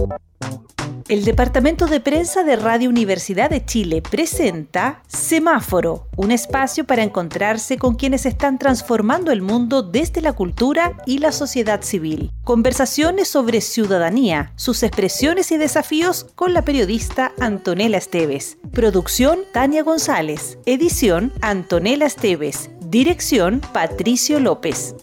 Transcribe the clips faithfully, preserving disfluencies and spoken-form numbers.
El Departamento de Prensa de Radio Universidad de Chile presenta Semáforo, un espacio para encontrarse con quienes están transformando el mundo desde la cultura y la sociedad civil. Conversaciones sobre ciudadanía, sus expresiones y desafíos con la periodista Antonella Esteves. Producción Tania González. Edición Antonella Esteves. Dirección Patricio López.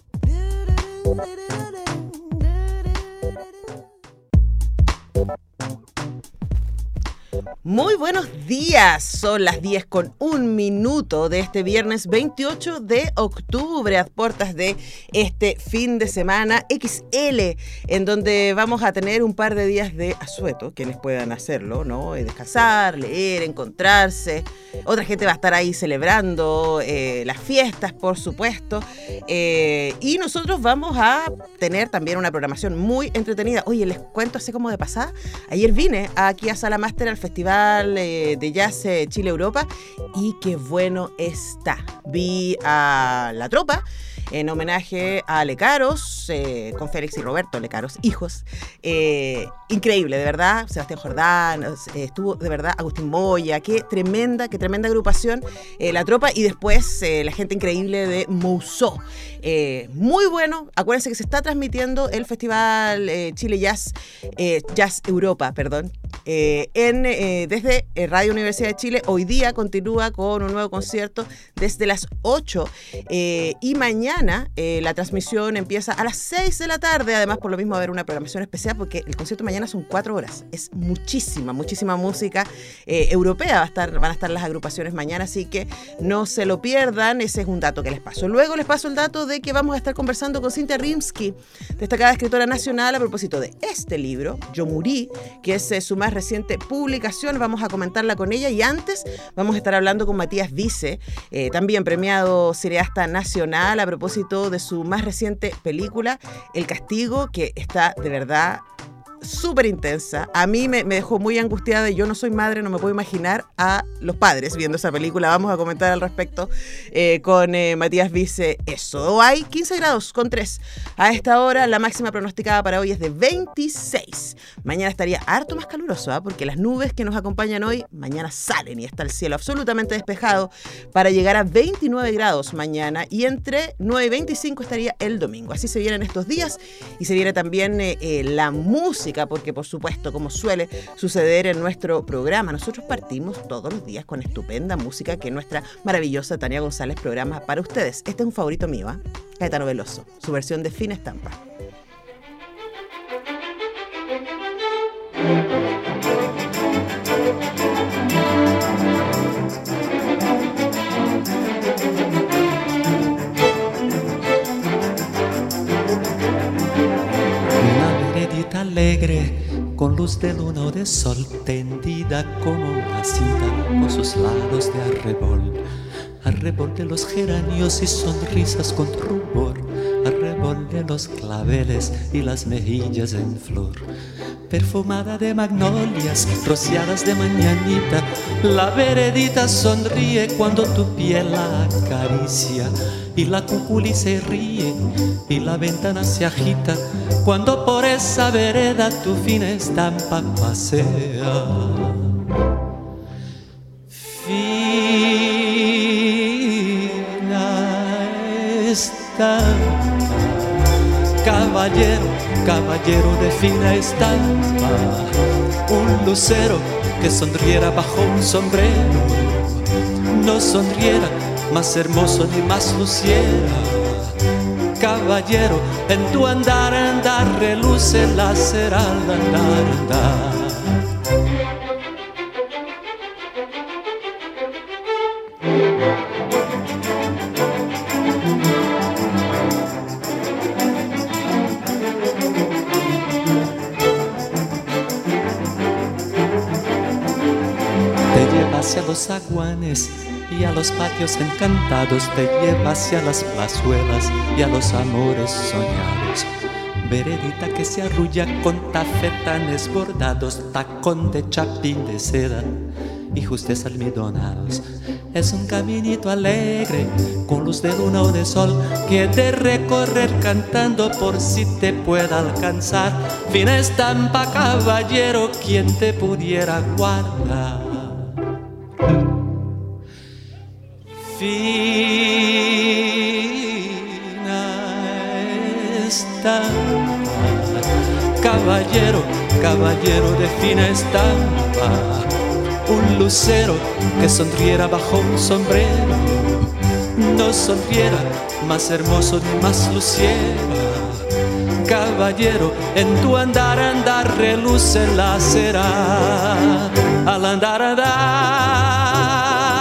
Muy buenos días, son las diez con un minuto de este viernes veintiocho de octubre, a puertas de este fin de semana equis ele, en donde vamos a tener un par de días de asueto, quienes puedan hacerlo, ¿no? Descansar, leer, encontrarse. Otra gente va a estar ahí celebrando eh, las fiestas, por supuesto, eh, y nosotros vamos a tener también una programación muy entretenida. Oye, les cuento así como de pasada, ayer vine aquí a Sala Máster al Festival de Jazz Chile-Europa y qué bueno está. Vi a La Tropa en homenaje a Lecaros, eh, con Félix y Roberto Lecaros, hijos. Eh, increíble, de verdad. Sebastián Jordán, eh, estuvo de verdad Agustín Moya. Qué tremenda, qué tremenda agrupación, eh, La Tropa. Y después eh, la gente increíble de Mousseau. Eh, muy bueno. Acuérdense que se está transmitiendo el Festival eh, Chile Jazz, eh, Jazz Europa, perdón. Eh, en, eh, desde Radio Universidad de Chile. Hoy día continúa con un nuevo concierto desde las ocho eh, y mañana eh, la transmisión empieza a las seis de la tarde. Además, por lo mismo, va a haber una programación especial porque el concierto mañana son cuatro horas. Es muchísima, muchísima música eh, europea. Va a estar, van a estar las agrupaciones mañana, así que no se lo pierdan. Ese es un dato que les paso. Luego les paso el dato de que vamos a estar conversando con Cintia Rimsky, destacada escritora nacional, a propósito de este libro, Yo Morí, que es eh, su más reciente publicación. Vamos a comentarla con ella y antes vamos a estar hablando con Matías Vice, eh, también premiado cineasta nacional, a propósito de su más reciente película, El Castigo, que está de verdad súper intensa. A mí me, me dejó muy angustiada y yo no soy madre, no me puedo imaginar a los padres viendo esa película. Vamos a comentar al respecto eh, con eh, Matías Vice eso. Hay quince grados con tres. A esta hora la máxima pronosticada para hoy es de veintiséis. Mañana estaría harto más caluroso, ¿eh? Porque las nubes que nos acompañan hoy mañana salen y está el cielo absolutamente despejado para llegar a veintinueve grados mañana y entre nueve y veinticinco estaría el domingo. Así se vienen estos días y se viene también eh, eh, la música, porque por supuesto, como suele suceder en nuestro programa, nosotros partimos todos los días con estupenda música que nuestra maravillosa Tania González programa para ustedes. Este es un favorito mío, ¿eh? Caetano Veloso, su versión de Fina Estampa. Alegre, con luz de luna o de sol, tendida como una cinta con sus lados de arrebol, arrebol de los geranios y sonrisas con rubor, arrebol de los claveles y las mejillas en flor, perfumada de magnolias, rociadas de mañanita, la veredita sonríe cuando tu piel la acaricia, y la cuculi se ríe y la ventana se agita cuando por esa vereda tu fina estampa pasea. Fina estampa, caballero, caballero de fina estampa, un lucero que sonriera bajo un sombrero, no sonriera más hermoso ni más luciera. Caballero, en tu andar, andar, reluce la cera al andar, andar. Te lleva hacia los zaguanes y a los patios encantados, te lleva hacia las plazuelas y a los amores soñados. Veredita que se arrulla con tafetanes bordados, tacón de chapín de seda y justes almidonados. es un caminito alegre, con luz de luna o de sol, que de recorrer cantando por si te pueda alcanzar. Fina estampa, caballero, quien te pudiera guardar. Fina estampa, caballero, caballero de fina estampa, un lucero que sonriera bajo un sombrero, no sonriera más hermoso ni más luciera. Caballero, en tu andar, andar reluce la cera, al andar, andar.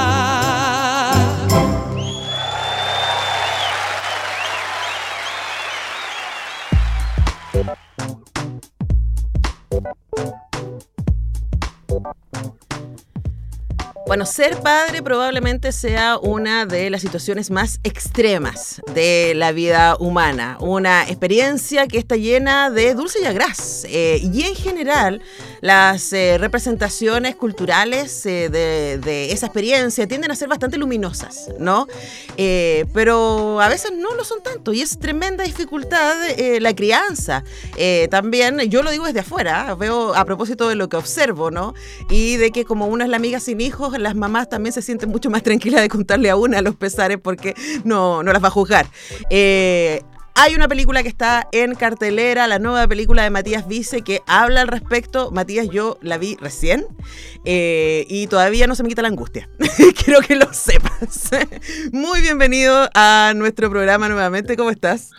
Bueno, ser padre probablemente sea una de las situaciones más extremas de la vida humana. Una experiencia que está llena de dulce y agraz. Eh, y en general, las eh, representaciones culturales eh, de, de esa experiencia tienden a ser bastante luminosas, ¿no? Eh, pero a veces no lo son tanto. Y es tremenda dificultad eh, la crianza. Eh, también, yo lo digo desde afuera, veo a propósito de lo que observo, ¿no? Y de que como una es la amiga sin hijos, las mamás también se sienten mucho más tranquilas de contarle a una los pesares porque no, no las va a juzgar. Eh, hay una película que está en cartelera, la nueva película de Matías Vice, que habla al respecto. Matías, yo la vi recién eh, y todavía no se me quita la angustia. Quiero que lo sepas. Muy bienvenido a nuestro programa nuevamente. ¿Cómo estás?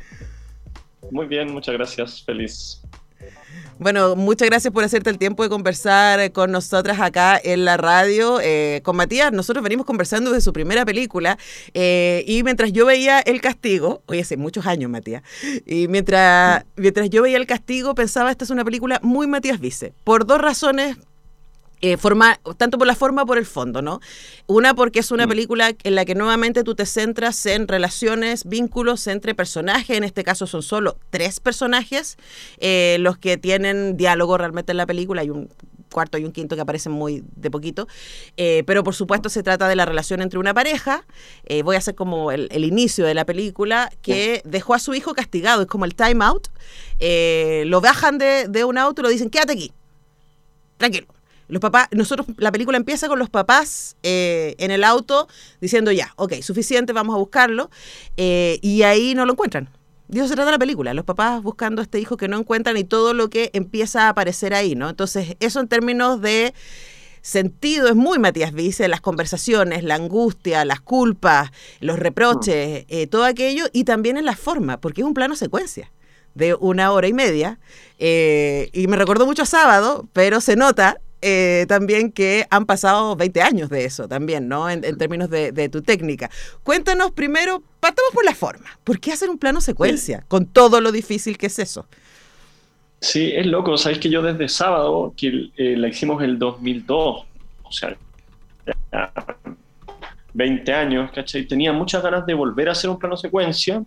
Muy bien, muchas gracias. Feliz. Bueno, muchas gracias por hacerte el tiempo de conversar con nosotras acá en la radio. Eh, con Matías, nosotros venimos conversando de su primera película eh, y mientras yo veía El Castigo, oye, hace muchos años, Matías, y mientras, mientras yo veía El Castigo pensaba, esta es una película muy Matías Vice, por dos razones. Eh, forma, tanto por la forma como por el fondo, ¿no? Una, porque es una película en la que nuevamente tú te centras en relaciones, vínculos entre personajes. En este caso son solo tres personajes eh, los que tienen diálogo realmente en la película. Hay un cuarto y un quinto que aparecen muy de poquito, eh, pero por supuesto se trata de la relación entre una pareja. Eh, voy a hacer como el, el inicio de la película, que dejó a su hijo castigado, es como el time out. Eh, lo bajan de, de un auto y lo dicen, quédate aquí, tranquilo. Los papás, nosotros, la película empieza con los papás eh, en el auto diciendo ya, ok, suficiente, vamos a buscarlo, eh, y ahí no lo encuentran. De eso se trata la película, los papás buscando a este hijo que no encuentran y todo lo que empieza a aparecer ahí, ¿no? Entonces, eso en términos de sentido es muy Matías Vice, las conversaciones, la angustia, las culpas, los reproches, eh, todo aquello, y también en la forma, porque es un plano secuencia de una hora y media, eh, y me recordó mucho a Sábado, pero se nota Eh, también que han pasado veinte años de eso también, ¿no? En, en términos de, de tu técnica. Cuéntanos primero, partamos por la forma. ¿Por qué hacer un plano secuencia? Sí. Con todo lo difícil que es eso. Sí, es loco. Sabes que yo desde Sábado, que eh, la hicimos el dos mil dos, o sea, ya veinte años, ¿cachai? Tenía muchas ganas de volver a hacer un plano secuencia,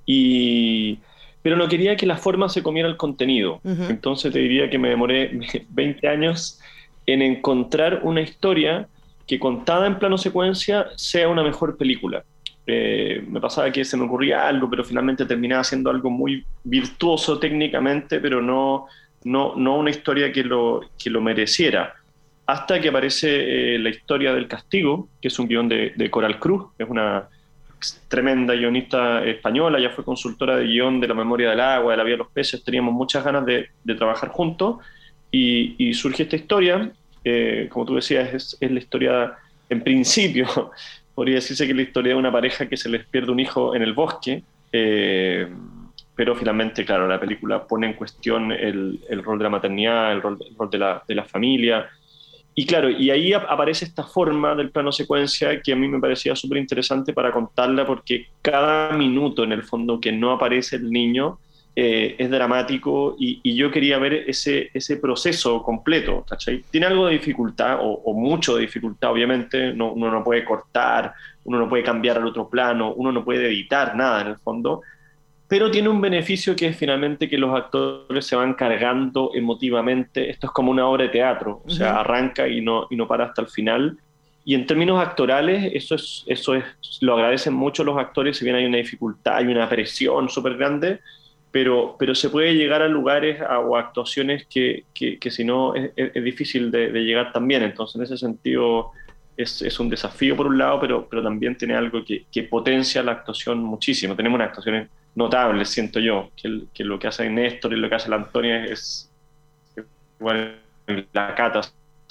y... pero no quería que la forma se comiera el contenido. Uh-huh. Entonces te diría que me demoré veinte años en encontrar una historia que contada en plano secuencia sea una mejor película. Eh, me pasaba que se me ocurría algo, pero finalmente terminaba siendo algo muy virtuoso técnicamente, pero no, no, no una historia que lo, que lo mereciera. Hasta que aparece eh, la historia del Castigo, que es un guión de, de Coral Cruz, que es una tremenda guionista española, ya fue consultora de guión de La memoria del agua, de La vía de los peces. Teníamos muchas ganas de, de trabajar juntos, y, y surge esta historia, eh, como tú decías, es, es la historia, en principio, podría decirse que es la historia de una pareja que se les pierde un hijo en el bosque, eh, pero finalmente, claro, la película pone en cuestión el, el rol de la maternidad, el rol, el rol de, la, de la familia. Y claro, y ahí aparece esta forma del plano secuencia que a mí me parecía súper interesante para contarla, porque cada minuto, en el fondo, que no aparece el niño eh, es dramático, y, y yo quería ver ese, ese proceso completo, ¿cachai? Tiene algo de dificultad, o, o mucho de dificultad, obviamente. No, uno no puede cortar, uno no puede cambiar al otro plano, uno no puede editar nada en el fondo, pero tiene un beneficio, que es finalmente que los actores se van cargando emotivamente. Esto es como una obra de teatro, o sea, uh-huh. arranca y no, y no para hasta el final, y en términos actorales, eso es, eso es, lo agradecen mucho los actores, si bien hay una dificultad, hay una presión súper grande, pero, pero se puede llegar a lugares a, o a actuaciones que, que, que si no es, es difícil de, de llegar también. Entonces, en ese sentido, es, es un desafío por un lado, pero, pero también tiene algo que, que potencia la actuación muchísimo. Tenemos unas actuaciones notables, siento yo, que, el, que lo que hace Néstor y lo que hace la Antonia es, bueno, la Cata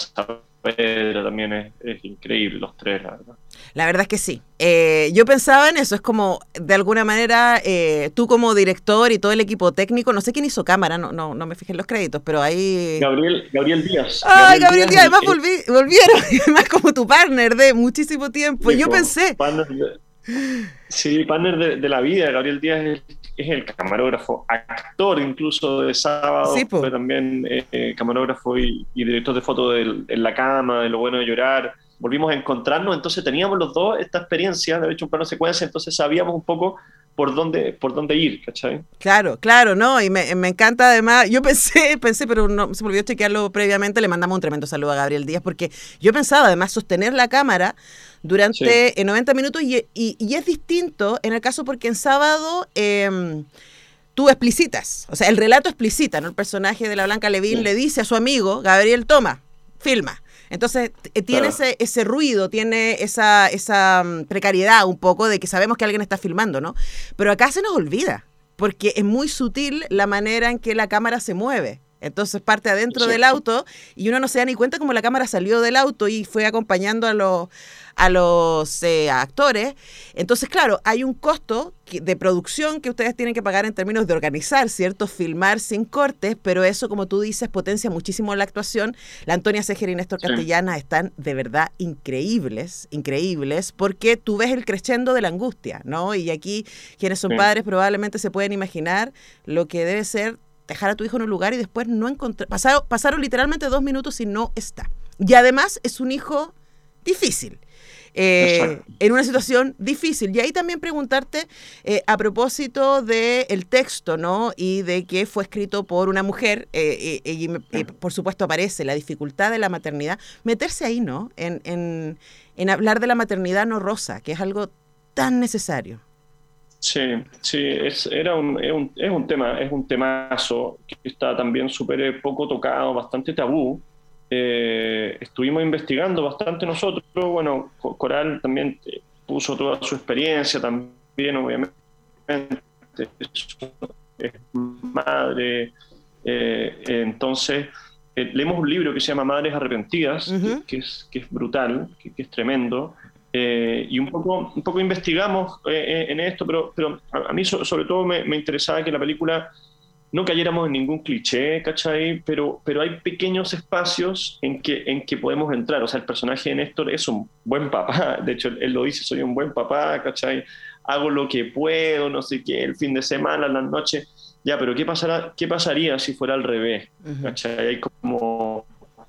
Pedro también es, es increíble, los tres, la verdad. La verdad es que sí. Eh, yo pensaba en eso, es como, de alguna manera, eh, tú como director y todo el equipo técnico, no sé quién hizo cámara, no no no me fijé en los créditos, pero ahí... Gabriel, Gabriel Díaz. ¡Ay, Gabriel, Gabriel Díaz! Además volví, volvieron, además como tu partner de muchísimo tiempo. Yo pensé... De, sí, partner de, de la vida. Gabriel Díaz es, es el camarógrafo, actor incluso de Sábado, sí, fue también eh, camarógrafo y, y director de foto de, de La Cama, de Lo Bueno de Llorar. Volvimos a encontrarnos, entonces teníamos los dos esta experiencia de haber hecho un plano secuencia, entonces sabíamos un poco por dónde, por dónde ir, ¿cachai? Claro, claro, ¿no? Y me, me encanta además, yo pensé, pensé, pero no se me olvidó chequearlo previamente, le mandamos un tremendo saludo a Gabriel Díaz, porque yo pensaba además sostener la cámara durante sí. noventa minutos y, y, y es distinto en el caso porque en Sábado eh, tú explicitas, o sea, el relato explicita, ¿no? El personaje de la Blanca Levín sí. le dice a su amigo, Gabriel, toma, filma. Entonces tiene claro. ese, ese ruido, tiene esa, esa precariedad un poco de que sabemos que alguien está filmando, ¿no? Pero acá se nos olvida, porque es muy sutil la manera en que la cámara se mueve. Entonces parte adentro sí. del auto y uno no se da ni cuenta cómo la cámara salió del auto y fue acompañando a los, a los eh, actores. Entonces, claro, hay un costo de producción que ustedes tienen que pagar en términos de organizar, ¿cierto? Filmar sin cortes, pero eso, como tú dices, potencia muchísimo la actuación. La Antonia Seger y Néstor sí. Castellana están de verdad increíbles, increíbles, porque tú ves el crescendo de la angustia, ¿no? Y aquí, quienes son sí. padres probablemente se pueden imaginar lo que debe ser dejar a tu hijo en un lugar y después no encontrar... Pasaron, pasaron literalmente dos minutos y no está. Y además es un hijo difícil, eh, en una situación difícil. Y ahí también preguntarte eh, a propósito del texto, ¿no? Y de que fue escrito por una mujer, eh, eh, y eh, por supuesto aparece la dificultad de la maternidad. Meterse ahí, ¿no? En, en, en hablar de la maternidad no rosa, que es algo tan necesario. Sí, sí, es, era un, es, un, es un tema, es un temazo que está también súper poco tocado, bastante tabú. Eh, estuvimos investigando bastante nosotros, bueno, Coral también puso toda su experiencia también, obviamente, es madre, eh, entonces eh, leemos un libro que se llama Madres Arrepentidas, uh-huh. que, que, es, que es brutal, que, que es tremendo. Eh, y un poco, un poco investigamos eh, en esto, pero, pero a, a mí so, sobre todo me, me interesaba que la película no cayéramos en ningún cliché, ¿cachai? Pero, pero hay pequeños espacios en que, en que podemos entrar. O sea, el personaje de Néstor es un buen papá, de hecho él, él lo dice, soy un buen papá, ¿cachai? Hago lo que puedo, no sé qué, el fin de semana, las noches, ya, pero ¿qué, pasará, qué pasaría si fuera al revés? Uh-huh. ¿Cachai? Hay como...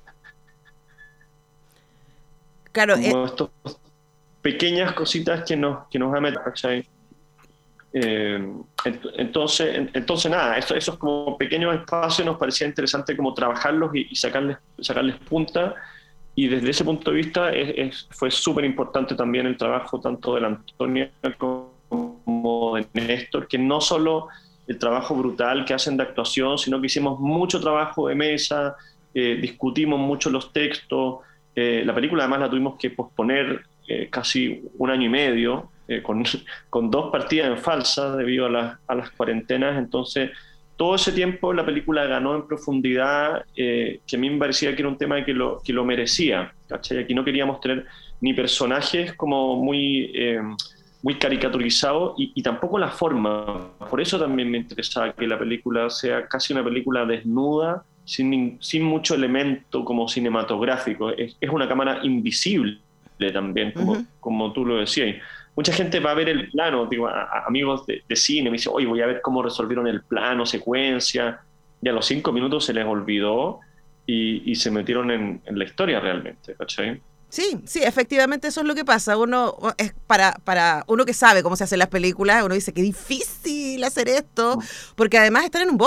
Claro, como eh... estos pequeñas cositas que nos, que nos ha metido, ¿cachai? Eh, entonces, entonces nada, eso, esos como pequeños espacios nos parecía interesante como trabajarlos y, y sacarles, sacarles punta, y desde ese punto de vista es, es, fue súper importante también el trabajo tanto de la Antonia como de Néstor, que no solo el trabajo brutal que hacen de actuación, sino que hicimos mucho trabajo de mesa, eh, discutimos mucho los textos, eh, la película además la tuvimos que posponer Eh, casi un año y medio, eh, con, con dos partidas en falsa debido a, la, a las cuarentenas. Entonces todo ese tiempo la película ganó en profundidad, eh, que a mí me parecía que era un tema que lo, que lo merecía, ¿cachai? Aquí no queríamos tener ni personajes como muy, eh, muy caricaturizados y, y tampoco la forma. Por eso también me interesaba que la película sea casi una película desnuda, sin, sin mucho elemento como cinematográfico. Es, es una cámara invisible también, como, uh-huh. como tú lo decías. Mucha gente va a ver el plano, digo, a, a amigos de, de cine, me dicen, oye, voy a ver cómo resolvieron el plano, secuencia, y a los cinco minutos se les olvidó y, y se metieron en, en la historia realmente, ¿cachai? Sí, sí, efectivamente eso es lo que pasa. Uno, es para, para uno que sabe cómo se hacen las películas, uno dice, qué difícil hacer esto, porque además están en un bosque.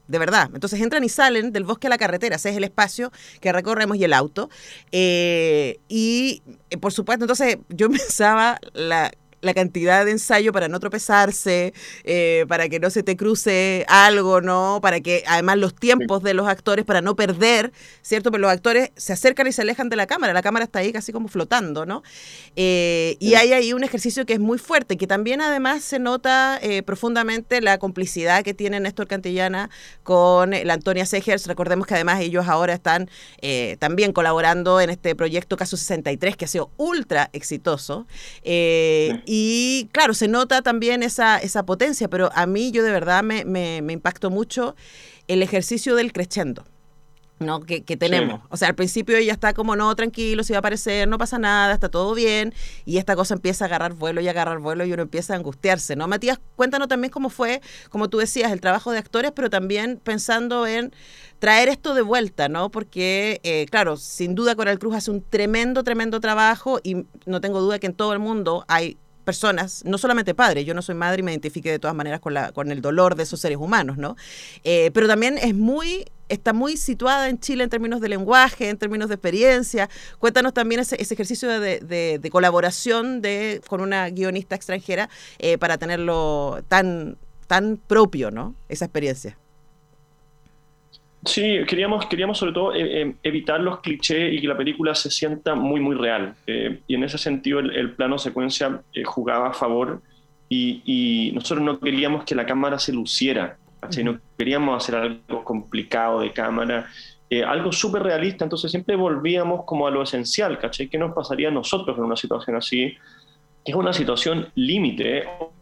de verdad. Entonces entran y salen del bosque a la carretera, ese es el espacio que recorremos y el auto. Eh, y eh, por supuesto, entonces yo pensaba la... la cantidad de ensayo para no tropezarse, eh, para que no se te cruce algo, ¿no? Para que, además, los tiempos de los actores, para no perder, ¿cierto? Pero los actores se acercan y se alejan de la cámara, la cámara está ahí casi como flotando, ¿no? Eh, y hay ahí un ejercicio que es muy fuerte, que también, además, se nota eh, profundamente la complicidad que tiene Néstor Cantillana con la Antonia Segers. Recordemos que, además, ellos ahora están eh, también colaborando en este proyecto Caso sesenta y tres, que ha sido ultra exitoso. Eh, sí. Y claro, se nota también esa, esa potencia, pero a mí yo de verdad me, me, me impactó mucho el ejercicio del crescendo, ¿no? que, que tenemos. Sí. O sea, al principio ella está como, no, tranquilo, si va a aparecer, no pasa nada, está todo bien, y esta cosa empieza a agarrar vuelo y agarrar vuelo y uno empieza a angustiarse, ¿no? Matías, cuéntanos también cómo fue, como tú decías, el trabajo de actores, pero también pensando en traer esto de vuelta, ¿no? Porque, eh, claro, sin duda Coral Cruz hace un tremendo, tremendo trabajo y no tengo duda que en todo el mundo hay personas, no solamente padres, yo no soy madre y me identifique de todas maneras con, la, con el dolor de esos seres humanos, ¿no? Eh, pero también es muy, está muy situada en Chile en términos de lenguaje, en términos de experiencia. Cuéntanos también ese, ese ejercicio de, de, de colaboración de, con una guionista extranjera eh, para tenerlo tan, tan propio, ¿no? Esa experiencia. Sí, queríamos, queríamos sobre todo eh, evitar los clichés y que la película se sienta muy, muy real. Eh, y en ese sentido el, el plano secuencia eh, jugaba a favor y, y nosotros no queríamos que la cámara se luciera, ¿cachai? No queríamos hacer algo complicado de cámara, eh, algo súper realista, entonces siempre volvíamos como a lo esencial, ¿cachai? ¿Qué nos pasaría a nosotros en una situación así? Es una situación límite,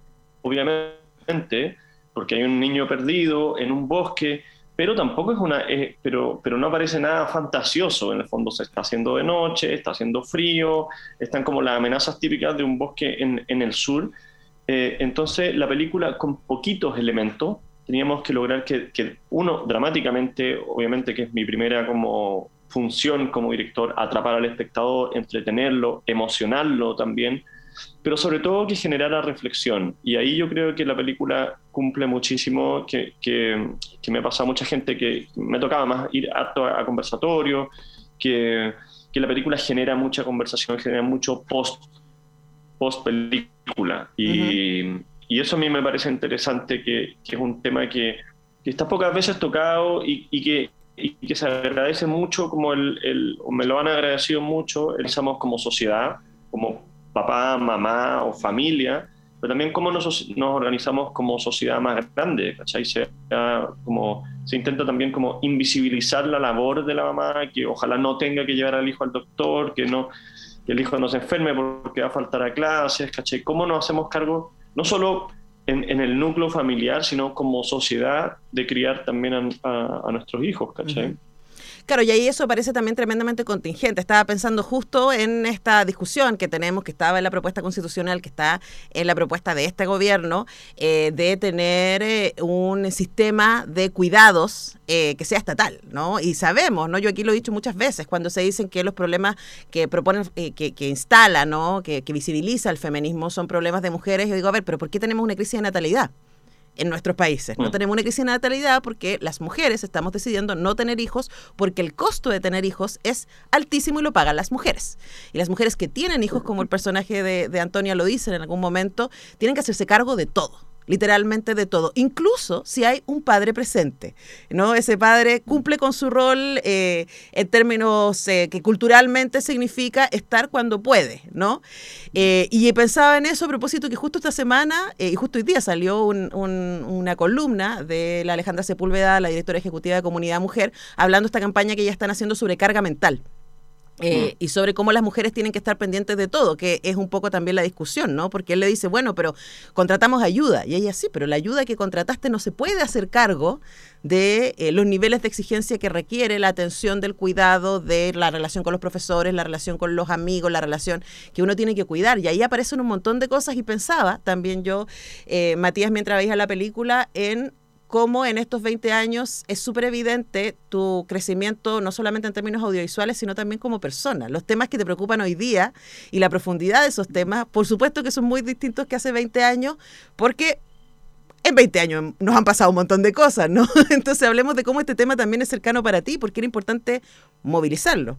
obviamente, porque hay un niño perdido en un bosque, pero tampoco es una, eh, pero, pero no parece nada fantasioso. En el fondo se está haciendo de noche, está haciendo frío, están como las amenazas típicas de un bosque en, en el sur. Eh, entonces la película con poquitos elementos teníamos que lograr que, que uno, dramáticamente, obviamente que es mi primera como función como director, atrapar al espectador, entretenerlo, emocionarlo también, pero sobre todo que generara reflexión. Y ahí yo creo que la película cumple muchísimo, que, que, que me pasa a mucha gente que me tocaba más ir harto a, a conversatorio, que, que la película genera mucha conversación, genera mucho post, post película. Y, uh-huh. y eso a mí me parece interesante, que, que es un tema que, que está pocas veces tocado y, y, que, y que se agradece mucho, como el, el, o me lo han agradecido mucho, pensamos como sociedad, como papá, mamá o familia, pero también cómo nos, nos organizamos como sociedad más grande, ¿cachai? Se, como, se intenta también como invisibilizar la labor de la mamá, que ojalá no tenga que llevar al hijo al doctor, que, no, que el hijo no se enferme porque va a faltar a clases, ¿cachai? ¿Cómo nos hacemos cargo, no solo en, en el núcleo familiar, sino como sociedad, de criar también a, a, a nuestros hijos, ¿cachai? Uh-huh. Claro, y ahí eso parece también tremendamente contingente. Estaba pensando justo en esta discusión que tenemos, que estaba en la propuesta constitucional, que está en la propuesta de este gobierno, eh, de tener eh, un sistema de cuidados eh, que sea estatal, ¿no? Y sabemos, ¿no? Yo aquí lo he dicho muchas veces, cuando se dicen que los problemas que proponen, eh, que, que instala, ¿no? Que, que visibiliza el feminismo son problemas de mujeres, yo digo, a ver, ¿pero por qué tenemos una crisis de natalidad en nuestros países? No tenemos una crisis de natalidad porque las mujeres estamos decidiendo no tener hijos, porque el costo de tener hijos es altísimo y lo pagan las mujeres. Y las mujeres que tienen hijos, como el personaje de, de Antonia lo dice en algún momento, tienen que hacerse cargo de todo. Literalmente de todo, incluso si hay un padre presente, ¿no? Ese padre cumple con su rol eh, en términos eh, que culturalmente significa estar cuando puede, ¿no? Eh, y pensaba en eso a propósito que justo esta semana, eh, y justo hoy día salió un, un, una columna de la Alejandra Sepúlveda, la directora ejecutiva de Comunidad Mujer, hablando de esta campaña que ya están haciendo sobre carga mental. Eh, mm. Y sobre cómo las mujeres tienen que estar pendientes de todo, que es un poco también la discusión, ¿no? Porque él le dice, bueno, pero contratamos ayuda. Y ella, sí, pero la ayuda que contrataste no se puede hacer cargo de eh, los niveles de exigencia que requiere la atención del cuidado, de la relación con los profesores, la relación con los amigos, la relación que uno tiene que cuidar. Y ahí aparecen un montón de cosas y pensaba también yo, eh, Matías, mientras veía la película, en cómo en estos veinte años es súper evidente tu crecimiento, no solamente en términos audiovisuales, sino también como persona. Los temas que te preocupan hoy día y la profundidad de esos temas, por supuesto que son muy distintos que hace veinte años, porque en veinte años nos han pasado un montón de cosas, ¿no? Entonces hablemos de cómo este tema también es cercano para ti, porque era importante movilizarlo.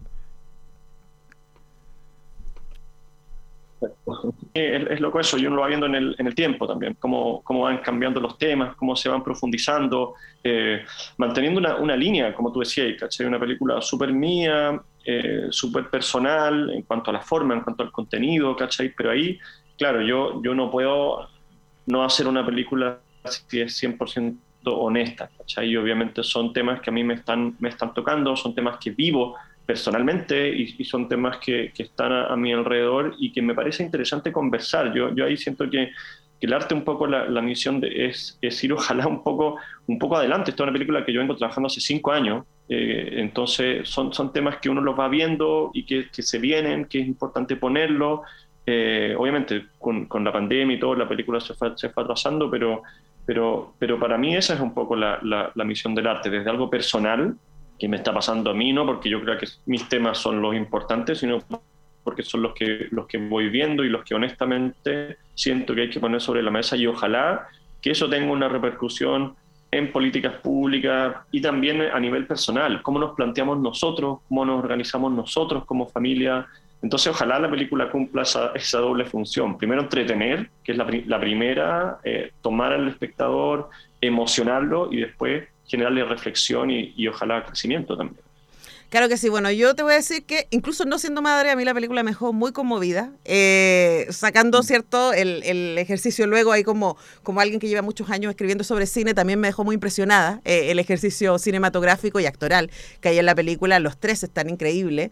Es, es loco eso, y uno lo va viendo en el, en el tiempo también, cómo, cómo van cambiando los temas, cómo se van profundizando, eh, manteniendo una, una línea, como tú decías, ¿cachai? Una película súper mía, eh, súper personal en cuanto a la forma, en cuanto al contenido, ¿cachai? Pero ahí, claro, yo, yo no puedo no hacer una película si es cien por ciento honesta, ¿cachai? Y obviamente son temas que a mí me están, me están tocando, son temas que vivo personalmente y, y son temas que, que están a, a mi alrededor y que me parece interesante conversar. Yo, yo ahí siento que, que el arte un poco, la, la misión de, es, es ir ojalá un poco, un poco adelante. Esta es una película que yo vengo trabajando hace cinco años, eh, entonces son, son temas que uno los va viendo y que, que se vienen, que es importante ponerlo. Eh, obviamente con, con la pandemia y todo, la película se fue, se fue atrasando, pero, pero, pero para mí esa es un poco la, la, la misión del arte, desde algo personal, que me está pasando a mí, no porque yo creo que mis temas son los importantes, sino porque son los que, los que voy viendo y los que honestamente siento que hay que poner sobre la mesa, y ojalá que eso tenga una repercusión en políticas públicas y también a nivel personal, cómo nos planteamos nosotros, cómo nos organizamos nosotros como familia. Entonces ojalá la película cumpla esa, esa doble función. Primero entretener, que es la, la primera, eh, tomar al espectador, emocionarlo, y después generarle reflexión y, y ojalá crecimiento también. Claro que sí. Bueno, yo te voy a decir que incluso no siendo madre, a mí la película me dejó muy conmovida, eh, sacando, ¿cierto?, el, el ejercicio luego ahí como, como alguien que lleva muchos años escribiendo sobre cine, también me dejó muy impresionada eh, el ejercicio cinematográfico y actoral que hay en la película. Los tres están increíbles.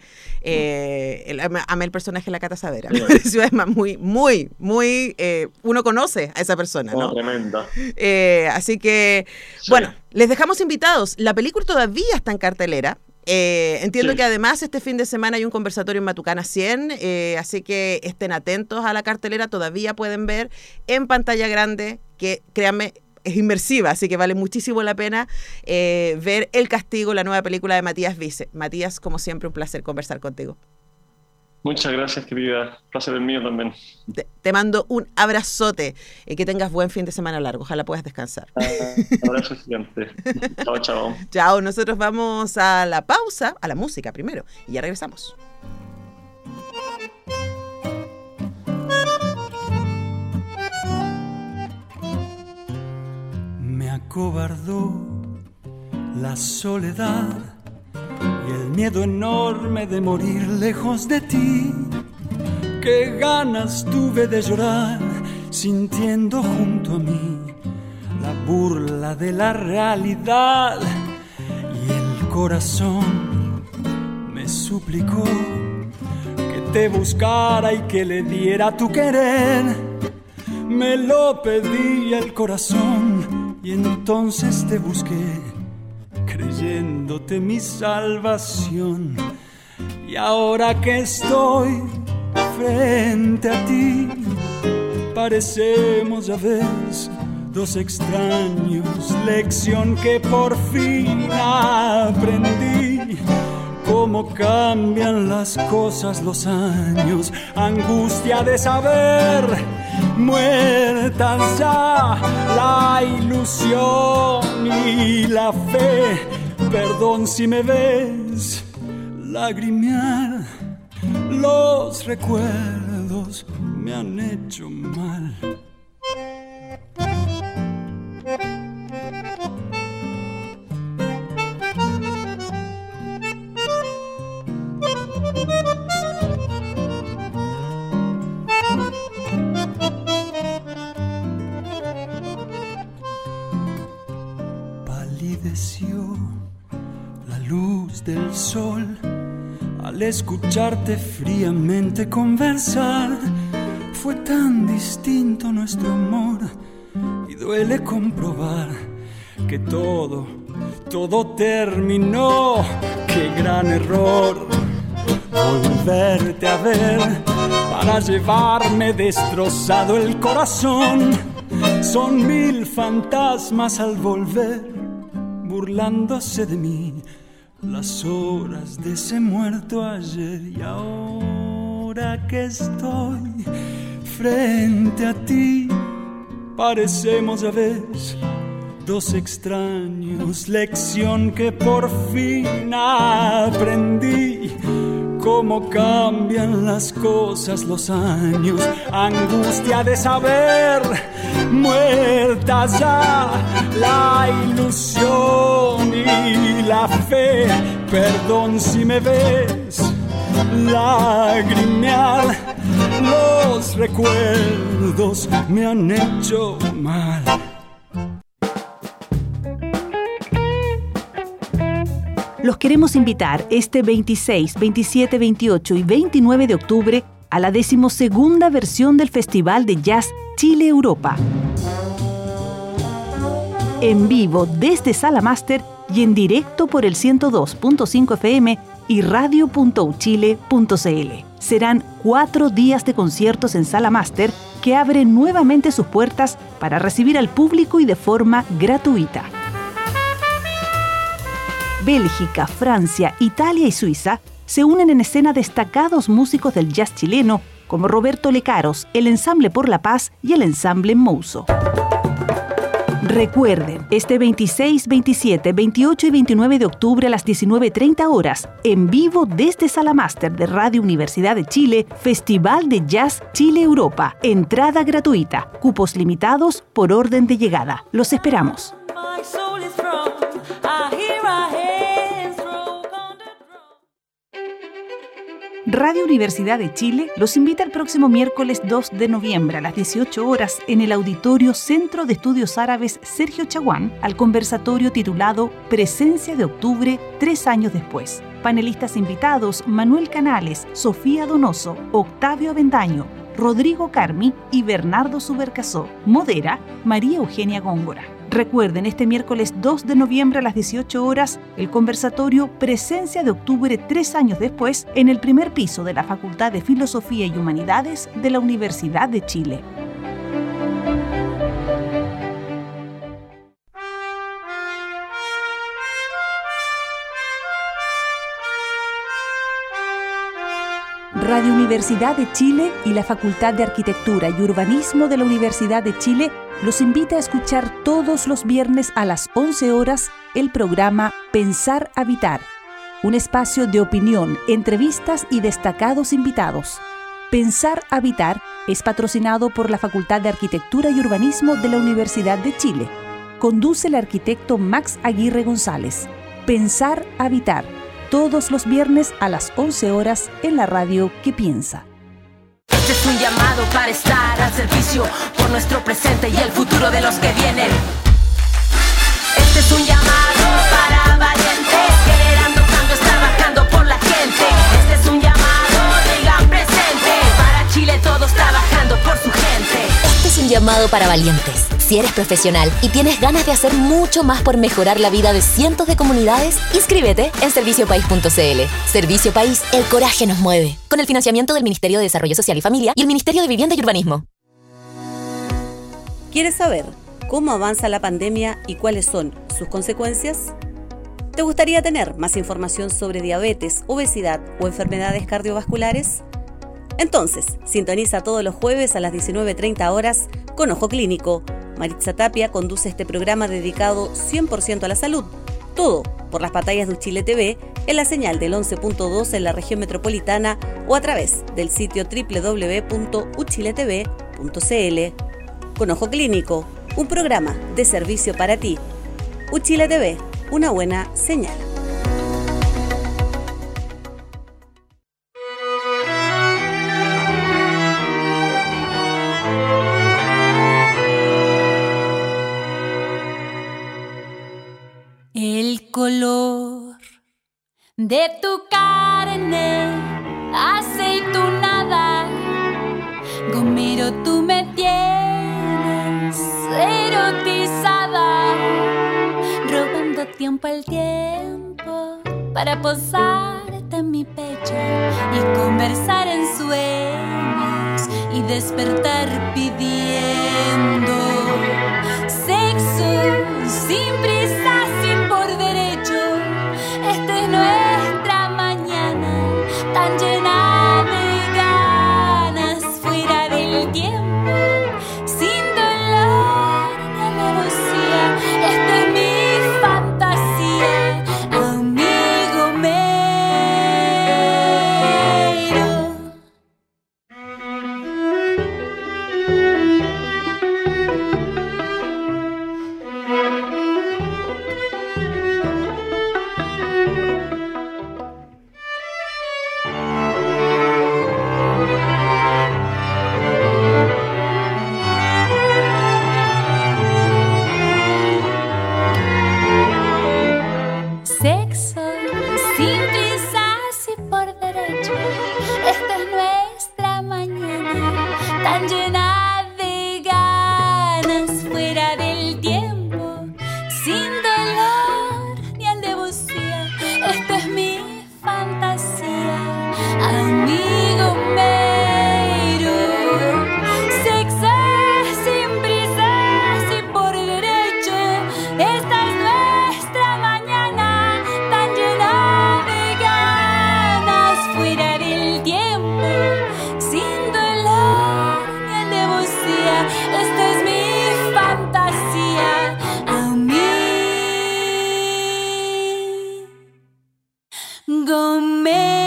Eh, el, amé el personaje de la Cata Saavedra. Me pareció además muy, muy, muy... Eh, uno conoce a esa persona, ¿no? Oh, tremenda. Eh, así que, sí. Bueno, les dejamos invitados. La película todavía está en cartelera. Eh, entiendo sí. que además este fin de semana hay un conversatorio en Matucana cien, eh, así que estén atentos a la cartelera, todavía pueden ver en pantalla grande, que créanme, es inmersiva, así que vale muchísimo la pena eh, ver El Castigo, la nueva película de Matías Vice. Matías, como siempre, un placer conversar contigo. Muchas gracias, querida. Placer el mío también. Te, te mando un abrazote y que tengas buen fin de semana largo. Ojalá puedas descansar. Uh, abrazo gigante. Chao, chao. Chao. Nosotros vamos a la pausa, a la música primero, y ya regresamos. Me acobardó la soledad y el miedo enorme de morir lejos de ti. Qué ganas tuve de llorar sintiendo junto a mí la burla de la realidad. Y el corazón me suplicó que te buscara y que le diera tu querer. Me lo pedía el corazón y entonces te busqué, creyéndote mi salvación. Y ahora que estoy frente a ti, parecemos, ya ves, dos extraños. Lección que por fin aprendí. Cómo cambian las cosas, los años. Angustia de saber, muertas ya la ilusión y la fe. Perdón si me ves lagrimear. Los recuerdos me han hecho mal. Palideció la luz del sol al escucharte fríamente conversar. Fue tan distinto nuestro amor y duele comprobar que todo, todo terminó. Qué gran error volverte a ver para llevarme destrozado el corazón. Son mil fantasmas al volver, burlándose de mí, las horas de ese muerto ayer. Y ahora que estoy frente a ti, parecemos a veces dos extraños, lección que por fin aprendí. Cómo cambian las cosas, los años, angustia de saber, muerta ya la ilusión y la fe. Perdón si me ves lagrimear, los recuerdos me han hecho mal. Los queremos invitar este veintiséis, veintisiete, veintiocho y veintinueve de octubre a la decimosegunda versión del Festival de Jazz Chile Europa. En vivo desde Sala Máster y en directo por el ciento dos punto cinco F M y radio punto u chile punto c l. Serán cuatro días de conciertos en Sala Máster que abren nuevamente sus puertas para recibir al público y de forma gratuita. Bélgica, Francia, Italia y Suiza se unen en escena destacados músicos del jazz chileno como Roberto Lecaros, el Ensamble por la Paz y el Ensamble Mouso. Recuerden, este veintiséis, veintisiete, veintiocho y veintinueve de octubre a las diecinueve treinta horas, en vivo desde Sala Máster de Radio Universidad de Chile, Festival de Jazz Chile Europa. Entrada gratuita, cupos limitados por orden de llegada. Los esperamos. Radio Universidad de Chile los invita el próximo miércoles dos de noviembre a las dieciocho horas en el Auditorio Centro de Estudios Árabes Sergio Chaguán al conversatorio titulado Presencia de Octubre, tres años después. Panelistas invitados Manuel Canales, Sofía Donoso, Octavio Avendaño, Rodrigo Carmi y Bernardo Subercasó. Modera María Eugenia Góngora. Recuerden, este miércoles dos de noviembre a las dieciocho horas, el conversatorio Presencia de Octubre tres años después en el primer piso de la Facultad de Filosofía y Humanidades de la Universidad de Chile. Radio Universidad de Chile y la Facultad de Arquitectura y Urbanismo de la Universidad de Chile los invita a escuchar todos los viernes a las once horas el programa Pensar Habitar, un espacio de opinión, entrevistas y destacados invitados. Pensar Habitar es patrocinado por la Facultad de Arquitectura y Urbanismo de la Universidad de Chile. Conduce el arquitecto Max Aguirre González. Pensar Habitar, todos los viernes a las once horas en la radio que piensa. Este es un llamado para estar al servicio por nuestro presente y el futuro de los que vienen. Este es un llamado para valientes, generando cambios, trabajando por la gente. Este es un llamado, digan presente, para Chile todos trabajando por su gente. Este es un llamado para valientes. Si eres profesional y tienes ganas de hacer mucho más por mejorar la vida de cientos de comunidades, inscríbete en servicio país punto c l. Servicio País, el coraje nos mueve. Con el financiamiento del Ministerio de Desarrollo Social y Familia y el Ministerio de Vivienda y Urbanismo. ¿Quieres saber cómo avanza la pandemia y cuáles son sus consecuencias? ¿Te gustaría tener más información sobre diabetes, obesidad o enfermedades cardiovasculares? Entonces, sintoniza todos los jueves a las diecinueve treinta horas con Ojo Clínico. Maritza Tapia conduce este programa dedicado cien por ciento a la salud. Todo por las pantallas de Uchile T V, en la señal del once punto dos en la región metropolitana o a través del sitio doble u doble u doble u punto u chile t v punto c l. Con Ojo Clínico, un programa de servicio para ti. Uchile T V, una buena señal. El color de tu carne aceitunada, gomero, tú me tienes erotizada, robando tiempo al tiempo para posarte en mi pecho y conversar en sueños y despertar pidiendo sexo sin prisa, sin por derecho. Esta es nuestra mañana tan llena de ganas, fuera del tiempo, sin dolor. esta es mi fantasía, amigo mero. Sexo sin prisa, sin por derecho. Esta es nuestra mañana tan llena de ganas, fuera del tiempo, sin dolor ni alevosía. Esta es mi fantasía, amigo mero.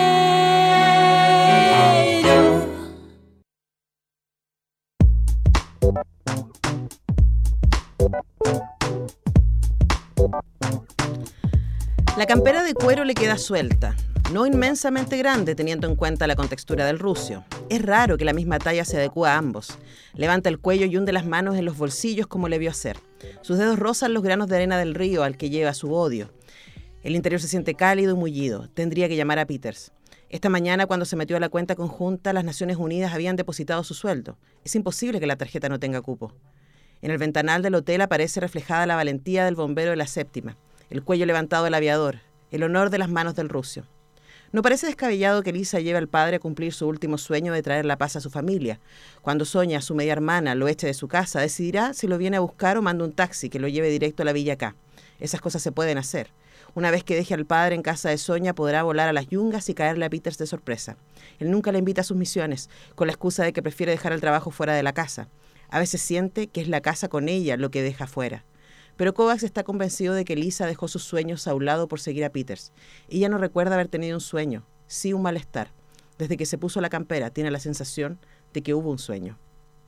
La campera de cuero le queda suelta, no inmensamente grande teniendo en cuenta la contextura del rucio. Es raro que la misma talla se adecue a ambos. Levanta el cuello y hunde las manos en los bolsillos como le vio hacer. Sus dedos rozan los granos de arena del río al que lleva su odio. El interior se siente cálido y mullido. Tendría que llamar a Peters. Esta mañana, cuando se metió a la cuenta conjunta, las Naciones Unidas habían depositado su sueldo. Es imposible que la tarjeta no tenga cupo. En el ventanal del hotel aparece reflejada la valentía del bombero de la séptima, el cuello levantado del aviador, el honor de las manos del rucio. No parece descabellado que Lisa lleve al padre a cumplir su último sueño de traer la paz a su familia. Cuando Sonia, su media hermana, lo eche de su casa, decidirá si lo viene a buscar o manda un taxi que lo lleve directo a la Villa K. Esas cosas se pueden hacer. Una vez que deje al padre en casa de Sonia, podrá volar a las yungas y caerle a Peters de sorpresa. Él nunca le invita a sus misiones, con la excusa de que prefiere dejar el trabajo fuera de la casa. A veces siente que es la casa con ella lo que deja fuera. Pero Kovacs está convencido de que Lisa dejó sus sueños a un lado por seguir a Peters. Ella no recuerda haber tenido un sueño, sí un malestar. Desde que se puso la campera, tiene la sensación de que hubo un sueño.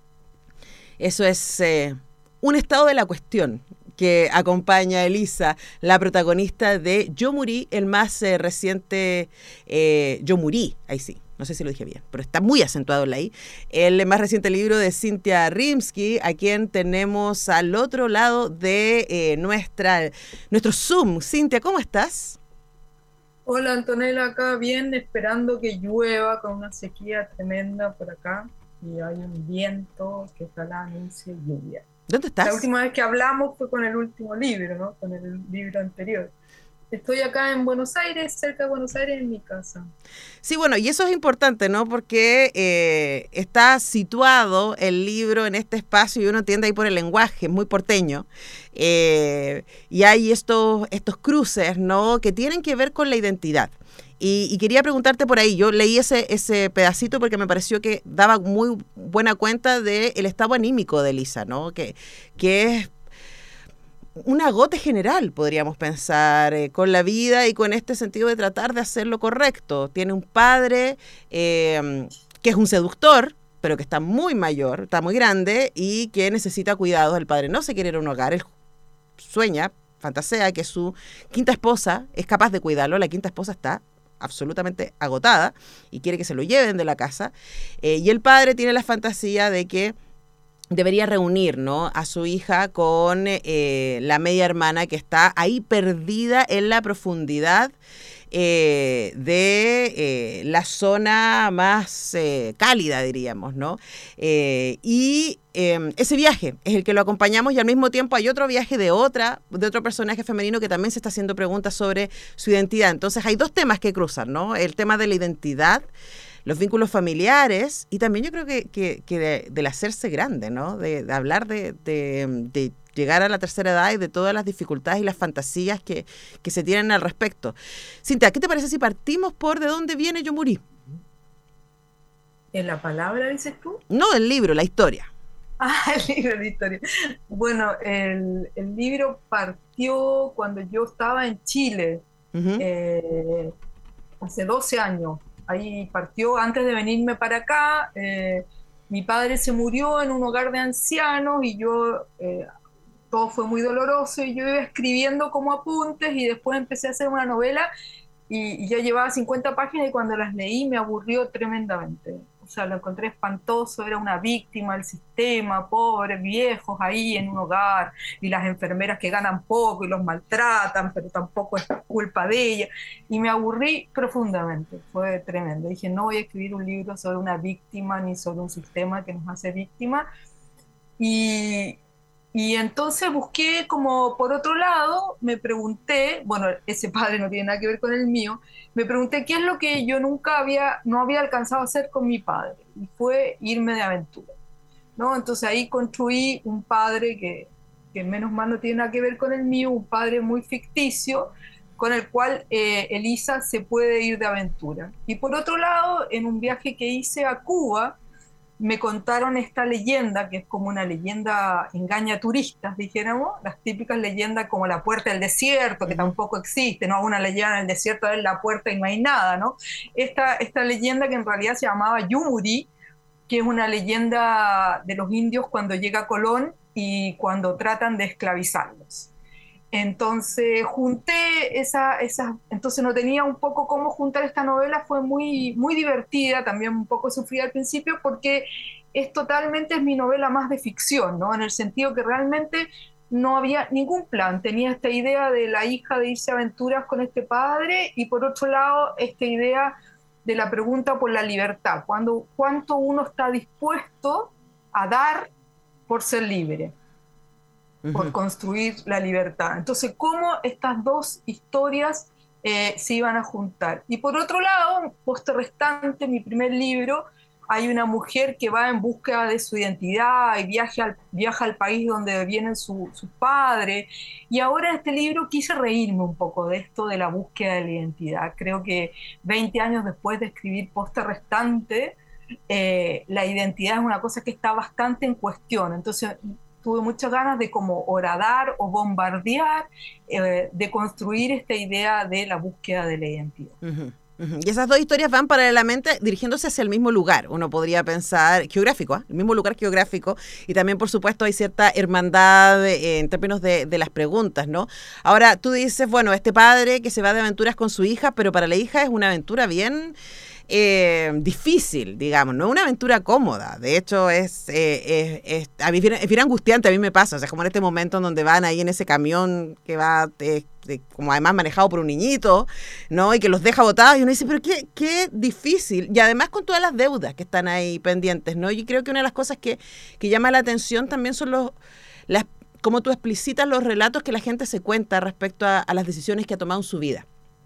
Eso es eh, un estado de la cuestión que acompaña a Elisa, la protagonista de Yo Morí, el más eh, reciente, eh, Yo Morí, ahí sí, no sé si lo dije bien, pero está muy acentuado en la I, el más reciente libro de Cynthia Rimsky, a quien tenemos al otro lado de eh, nuestra, nuestro Zoom. Cynthia, ¿cómo estás? Hola Antonella, acá bien, esperando que llueva con una sequía tremenda por acá y hay un viento que ojalá anuncie lluvia. ¿Dónde estás? La última vez que hablamos fue con el último libro, ¿no? Con el libro anterior. Estoy acá en Buenos Aires, cerca de Buenos Aires, en mi casa. Sí, bueno, y eso es importante, ¿no? Porque eh, está situado el libro en este espacio y uno entiende ahí por el lenguaje, es muy porteño. Eh, y hay estos, estos cruces, ¿no? Que tienen que ver con la identidad. Y, y quería preguntarte por ahí, yo leí ese, ese pedacito porque me pareció que daba muy buena cuenta del estado anímico de Lisa, ¿no? Que, que es un agote general, podríamos pensar, eh, con la vida y con este sentido de tratar de hacer lo correcto. Tiene un padre eh, que es un seductor, pero que está muy mayor, está muy grande y que necesita cuidados. El padre no se quiere ir a un hogar, él sueña, fantasea que su quinta esposa es capaz de cuidarlo. La quinta esposa está absolutamente agotada y quiere que se lo lleven de la casa. Eh, y el padre tiene la fantasía de que debería reunir, ¿no?, a su hija con eh, la media hermana que está ahí perdida en la profundidad eh, de eh, la zona más eh, cálida, diríamos, ¿no? Eh, y eh, ese viaje es el que lo acompañamos y al mismo tiempo hay otro viaje de otra, de otro personaje femenino que también se está haciendo preguntas sobre su identidad. Entonces hay dos temas que cruzan, ¿no? El tema de la identidad, los vínculos familiares y también yo creo que, que, que de, del hacerse grande, ¿no? De, de hablar de, de, de llegar a la tercera edad y de todas las dificultades y las fantasías que, que se tienen al respecto. Cynthia, ¿qué te parece si partimos por de dónde viene Yo Morí? ¿En la palabra dices tú? No, el libro, la historia. Ah, el libro, la historia. Bueno, el, el libro partió cuando yo estaba en Chile, uh-huh. eh, hace doce años. Ahí partió antes de venirme para acá. Eh, mi padre se murió en un hogar de ancianos y yo, eh, todo fue muy doloroso y yo iba escribiendo como apuntes y después empecé a hacer una novela y, y ya llevaba cincuenta páginas y cuando las leí me aburrió tremendamente. O sea, lo encontré espantoso, era una víctima del sistema, pobres viejos ahí en un hogar y las enfermeras que ganan poco y los maltratan, pero tampoco es culpa de ella. Y me aburrí profundamente, fue tremendo. Dije, no voy a escribir un libro sobre una víctima ni sobre un sistema que nos hace víctimas. Y, Y entonces busqué como por otro lado, me pregunté, bueno, ese padre no tiene nada que ver con el mío, me pregunté qué es lo que yo nunca había, no había alcanzado a hacer con mi padre, y fue irme de aventura, ¿no? Entonces ahí construí un padre que, que menos mal no tiene nada que ver con el mío, un padre muy ficticio, con el cual eh, Elisa se puede ir de aventura. Y por otro lado, en un viaje que hice a Cuba, me contaron esta leyenda, que es como una leyenda engaña turistas, dijéramos, las típicas leyendas como la puerta del desierto, que tampoco existe, no una leyenda en el desierto es la puerta y no hay nada, ¿no? Esta, esta leyenda que en realidad se llamaba Yumuri, que es una leyenda de los indios cuando llega Colón y cuando tratan de esclavizarlos. Entonces junté esa, esa, entonces no tenía un poco cómo juntar esta novela, fue muy, muy divertida, también un poco sufrida al principio porque es totalmente es mi novela más de ficción, ¿no? En el sentido que realmente no había ningún plan, tenía esta idea de la hija de irse a aventuras con este padre y por otro lado esta idea de la pregunta por la libertad, cuando, cuánto uno está dispuesto a dar por ser libre. Por uh-huh. construir la libertad. Entonces, ¿cómo estas dos historias eh, se iban a juntar? Y por otro lado, Poste Restante, mi primer libro, hay una mujer que va en búsqueda de su identidad y viaja al, viaja al país donde vienen sus su padres. Y ahora en este libro quise reírme un poco de esto de la búsqueda de la identidad. Creo que veinte años después de escribir Poste Restante, eh, la identidad es una cosa que está bastante en cuestión. Entonces, tuve muchas ganas de como horadar o bombardear, eh, de construir esta idea de la búsqueda de la identidad. Uh-huh, uh-huh. Y esas dos historias van paralelamente dirigiéndose hacia el mismo lugar. Uno podría pensar, geográfico, ¿eh? El mismo lugar geográfico, y también, por supuesto, hay cierta hermandad eh, en términos de, de las preguntas, ¿no? Ahora, tú dices, bueno, este padre que se va de aventuras con su hija, pero para la hija es una aventura bien... Eh, difícil, digamos, no es una aventura cómoda, de hecho es, eh, es, es a mí es bien angustiante, a mí me pasa, o sea, como en este momento en donde van ahí en ese camión que va, eh, eh, como además manejado por un niñito, ¿no? Y que los deja botados y uno dice, pero qué, qué difícil, y además con todas las deudas que están ahí pendientes, ¿no? Y creo que una de las cosas que, que llama la atención también son los, las, cómo tú explicitas los relatos que la gente se cuenta respecto a, a las decisiones que ha tomado en su vida.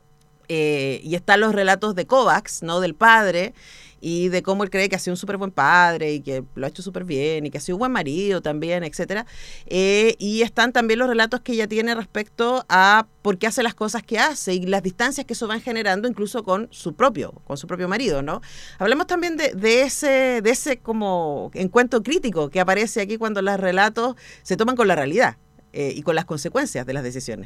Eh, y están los relatos de Kovacs, ¿no? Del padre, y de cómo él cree que ha sido un súper buen padre y que lo ha hecho súper bien y que ha sido un buen marido también, etcétera. Eh, y están también los relatos que ella tiene respecto a por qué hace las cosas que hace y las distancias que eso van generando incluso con su propio, con su propio marido, ¿no? Hablemos también de, de ese, de ese como encuentro crítico que aparece aquí cuando los relatos se toman con la realidad eh, y con las consecuencias de las decisiones.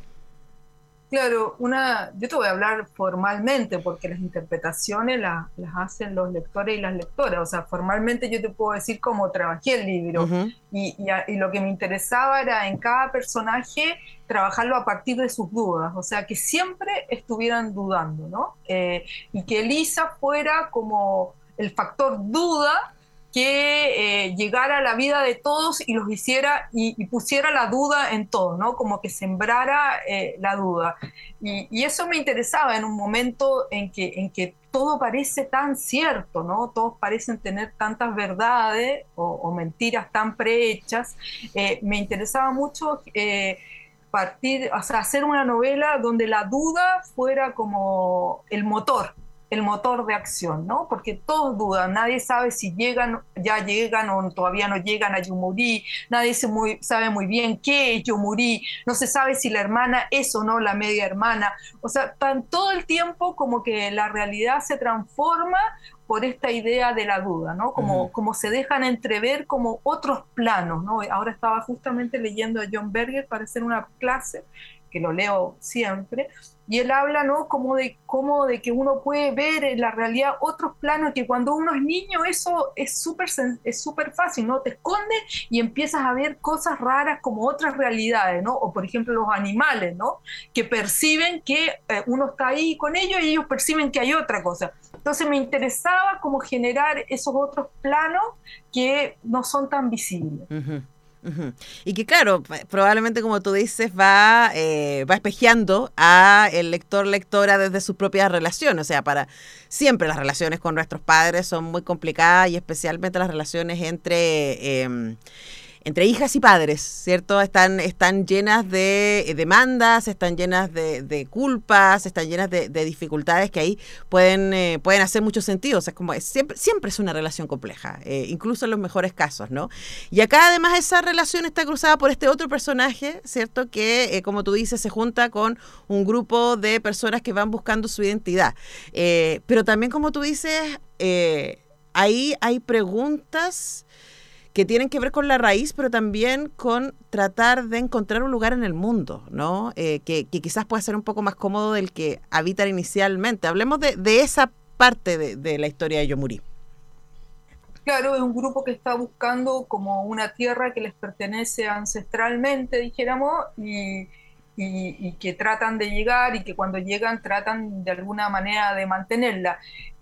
Claro, una, yo te voy a hablar formalmente porque las interpretaciones la, las hacen los lectores y las lectoras. O sea, formalmente yo te puedo decir cómo trabajé el libro. Uh-huh. y, y, y lo que me interesaba era en cada personaje trabajarlo a partir de sus dudas. O sea, que siempre estuvieran dudando, ¿no? Eh, y que Elisa fuera como el factor duda que eh, llegara a la vida de todos y los hiciera y, y pusiera la duda en todo, ¿no? Como que sembrara eh, la duda. Y, y eso me interesaba en un momento en que, en que todo parece tan cierto, ¿no? Todos parecen tener tantas verdades o, o mentiras tan prehechas. Eh, me interesaba mucho eh, partir, o sea, hacer una novela donde la duda fuera como el motor, el motor de acción, ¿no? Porque todos dudan, nadie sabe si llegan, ya llegan o todavía no llegan a Yumuri, nadie se muy, sabe muy bien qué es Yumuri, no se sabe si la hermana es o no la media hermana, o sea, están todo el tiempo como que la realidad se transforma por esta idea de la duda, ¿no? Como, uh-huh. como se dejan entrever como otros planos, ¿no? Ahora estaba justamente leyendo a John Berger para hacer una clase, que lo leo siempre, y él habla, ¿no? Como de, como de que uno puede ver en la realidad otros planos, que cuando uno es niño eso es súper es súper fácil, ¿no? Te escondes y empiezas a ver cosas raras como otras realidades, ¿no? O por ejemplo los animales, ¿no? Que perciben que eh, uno está ahí con ellos y ellos perciben que hay otra cosa. Entonces me interesaba como generar esos otros planos que no son tan visibles. Uh-huh. Uh-huh. Y que claro, probablemente como tú dices va, eh, va espejeando a el lector, lectora desde sus propias relaciones, o sea, para siempre las relaciones con nuestros padres son muy complicadas y especialmente las relaciones entre eh, entre hijas y padres, ¿cierto? Están, están llenas de demandas, están llenas de, de culpas, están llenas de, de dificultades que ahí pueden, eh, pueden hacer mucho sentido. O sea, es como, es, siempre, siempre es una relación compleja, eh, incluso en los mejores casos, ¿no? Y acá además esa relación está cruzada por este otro personaje, ¿cierto? Que, eh, como tú dices, se junta con un grupo de personas que van buscando su identidad. Eh, pero también, como tú dices, eh, ahí hay preguntas que tienen que ver con la raíz, pero también con tratar de encontrar un lugar en el mundo, ¿no? Eh, que, que quizás pueda ser un poco más cómodo del que habitan inicialmente. Hablemos de, de esa parte de, de la historia de Yomurí. Claro, es un grupo que está buscando como una tierra que les pertenece ancestralmente, dijéramos, y, y, y que tratan de llegar, y que cuando llegan tratan de alguna manera de mantenerla.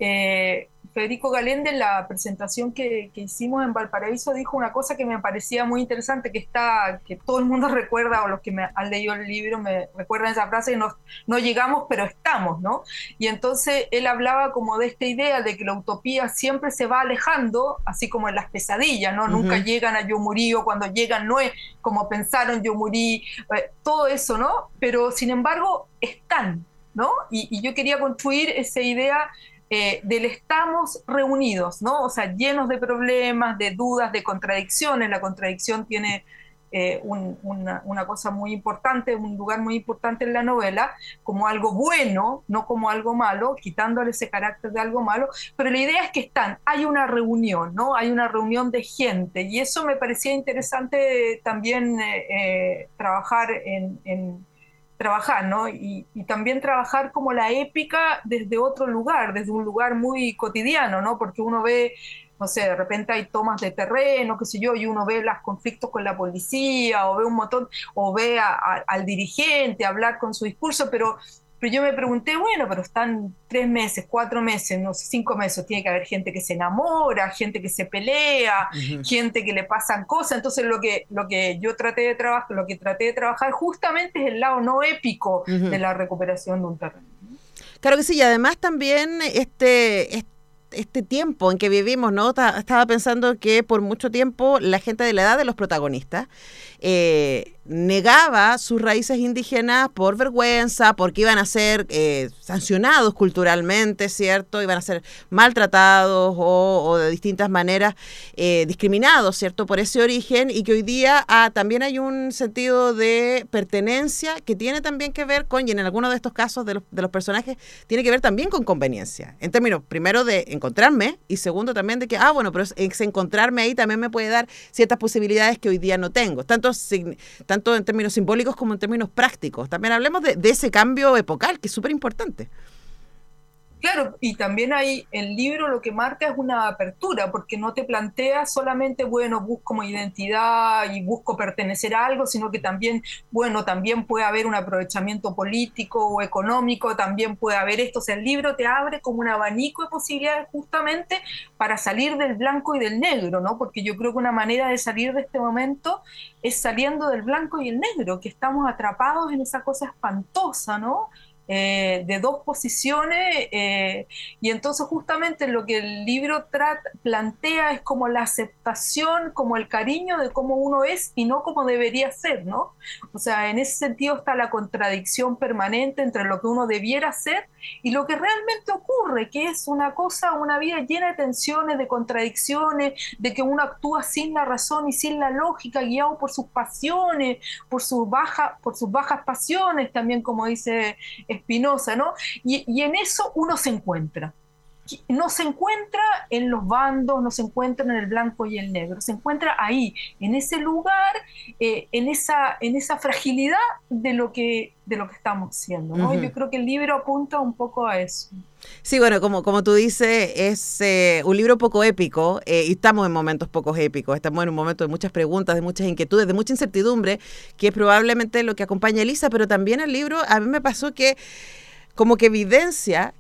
Eh, Federico Galende, en la presentación que, que hicimos en Valparaíso, dijo una cosa que me parecía muy interesante, que está, que todo el mundo recuerda, o los que me han leído el libro me recuerdan esa frase, no, no llegamos pero estamos, ¿no? Y entonces él hablaba como de esta idea de que la utopía siempre se va alejando, así como en las pesadillas, ¿no? Uh-huh. Nunca llegan a Yomurí, o cuando llegan no es como pensaron Yomurí, eh, todo eso, ¿no? Pero sin embargo están, ¿no? Y, y yo quería construir esa idea Eh, del estamos reunidos, ¿no? O sea, llenos de problemas, de dudas, de contradicciones. La contradicción tiene eh, un, una, una cosa muy importante, un lugar muy importante en la novela, como algo bueno, no como algo malo, quitándole ese carácter de algo malo, pero la idea es que están, hay una reunión, ¿no? Hay una reunión de gente, y eso me parecía interesante también eh, eh, trabajar en... en trabajar, ¿no? Y, y también trabajar como la épica desde otro lugar, desde un lugar muy cotidiano, ¿no? Porque uno ve, no sé, de repente hay tomas de terreno, qué sé yo, y uno ve los conflictos con la policía, o ve un montón, o ve a, a, al dirigente hablar con su discurso, pero, pero yo me pregunté, bueno, pero están tres meses, cuatro meses, no sé, cinco meses, tiene que haber gente que se enamora, gente que se pelea, uh-huh. gente que le pasan cosas. Entonces lo que, lo que yo traté de trabajar, lo que traté de trabajar justamente es el lado no épico uh-huh. de la recuperación de un terreno. Claro que sí, y además también este, este este tiempo en que vivimos, ¿no? Estaba pensando que por mucho tiempo la gente de la edad de los protagonistas eh, negaba sus raíces indígenas por vergüenza, porque iban a ser eh, sancionados culturalmente, ¿cierto? Iban a ser maltratados o, o de distintas maneras eh, discriminados, ¿cierto? Por ese origen, y que hoy día ah, también hay un sentido de pertenencia que tiene también que ver con, y en algunos de estos casos de los, de los personajes, tiene que ver también con conveniencia, en términos, primero, de encontrarme, y segundo también de que, ah, bueno, pero es encontrarme ahí también me puede dar ciertas posibilidades que hoy día no tengo, tanto, tanto en términos simbólicos como en términos prácticos. También hablemos de, de ese cambio epocal, que es súper importante. Claro, y también hay, el libro lo que marca es una apertura, porque no te plantea solamente, bueno, busco mi identidad y busco pertenecer a algo, sino que también, bueno, también puede haber un aprovechamiento político o económico, también puede haber esto. O sea, el libro te abre como un abanico de posibilidades justamente para salir del blanco y del negro, ¿no? Porque yo creo que una manera de salir de este momento es saliendo del blanco y el negro, que estamos atrapados en esa cosa espantosa, ¿no? Eh, de dos posiciones, eh, y entonces justamente lo que el libro trata, plantea es como la aceptación, como el cariño de cómo uno es y no como debería ser, ¿no? O sea, en ese sentido está la contradicción permanente entre lo que uno debiera ser y lo que realmente ocurre, que es una cosa, una vida llena de tensiones, de contradicciones, de que uno actúa sin la razón y sin la lógica, guiado por sus pasiones, por sus bajas, por sus bajas pasiones, también como dice Spinoza, ¿no? Y, y en eso uno se encuentra. No se encuentra en los bandos, no se encuentra en el blanco y el negro, se encuentra ahí, en ese lugar, eh, en, esa, en esa fragilidad de lo que, de lo que estamos siendo, ¿no? Uh-huh. Yo creo que el libro apunta un poco a eso. Sí, bueno, como, como tú dices, es eh, un libro poco épico, eh, y estamos en momentos pocos épicos, estamos en un momento de muchas preguntas, de muchas inquietudes, de mucha incertidumbre, que es probablemente lo que acompaña a Elisa, pero también el libro, a mí me pasó que como que evidencia